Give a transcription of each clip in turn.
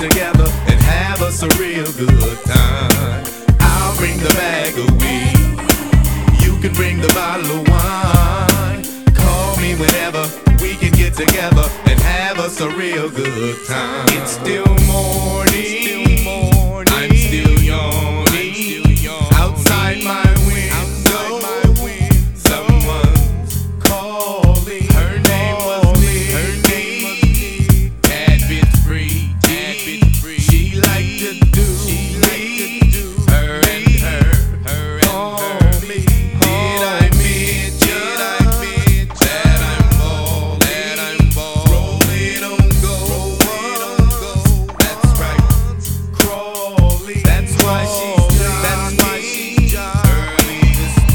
together and have us a real good time. I'll bring the bag of weed, you can bring the bottle of wine. Call me whenever, we can get together and have us a real good time. It's still morning, I'm still yawning. Outside my window, someone's calling. Her name was Lee, Cadbit free. She liked to do her and her. Call me. Did I mention that I'm balling? Rolling on go. That's right, crawling. That's why she's early this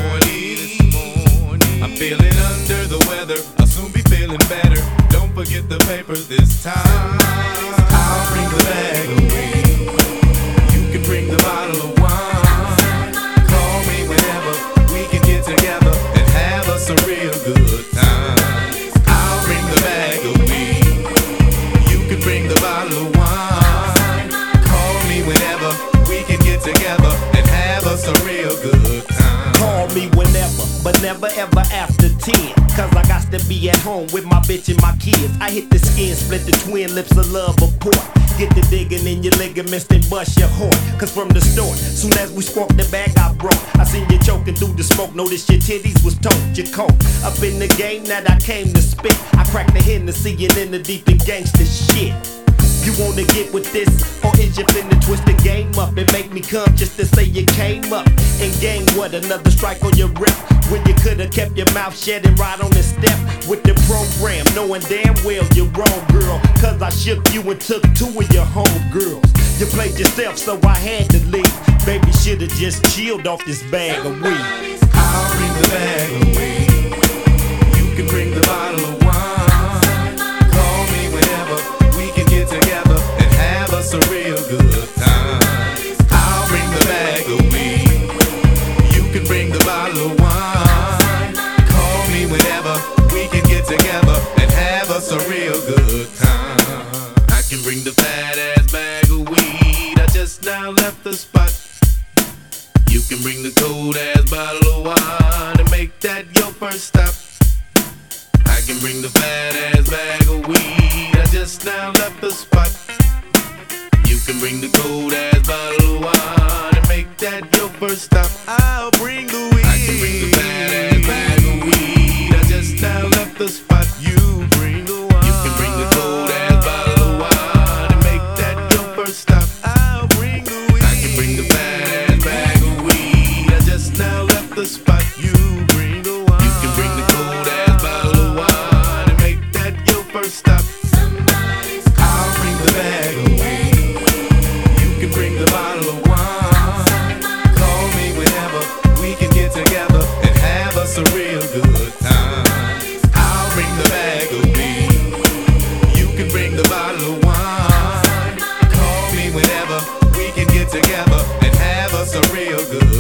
morning. I'm feeling under the weather, I'll soon be feeling better. Don't forget the papers this time. I'll bring the bag of weed, you can bring the bottle of wine. Call me whenever, we can get together and have us a real good time. I'll bring the bag of weed, you can bring the bottle of wine. Call me whenever, we can get together and have us a real good time. Call me whenever, but never ever after 10. Cause I got to be at home with my bitch and my kids. I hit the skin, split the twin lips of love apart. Get the digging in your ligaments, then bust your heart. Cause from the start, soon as we sparked the bag I brought, I seen you choking through the smoke. Noticed your titties was told you cold. Up in the game that I came to spit, I cracked the Hennessy and in the deep and gangsta shit. You wanna get with this, or is you finna twist the game up and make me come just to say you came up and gained what? Another strike on your rep, when you could've kept your mouth shut and ride on the step with the program, knowing damn well you're wrong, girl. Cause I shook you and took two of your homegirls. You played yourself, so I had to leave. Baby, should've just chilled off this bag of weed. I'll bring the bag of weed, you can bring the bottle of wine. Call me whenever, we can get together and have us a real good time. I'll bring the bag of weed, you can bring the bottle of wine. Call me whenever, we can get together and have us a real good time. I can bring the fat ass bag of weed, I just now left the spot. You can bring the cold ass bottle of wine and make that your first stop. I can bring the fat ass bag of weed, I just now left the spot. You can bring the cold ass bottle of wine and make that your first stop. I'll bring the weed. I can bring the fat ass bag of weed, I just now left the spot. You bring the wine. You can bring the cold ass bottle of wine and make that your first stop. I'll bring the weed. I can bring the fat ass bag of weed, I just now left the spot. You bring the wine. You can bring the cold ass bottle of wine and make that your first stop. I'll bring the bag of weed, you can bring the bottle of wine. Call me whenever, we can get together and have us a real good time. I'll bring the bag of weed, you can bring the bottle of wine. Call me whenever, we can get together and have us a real good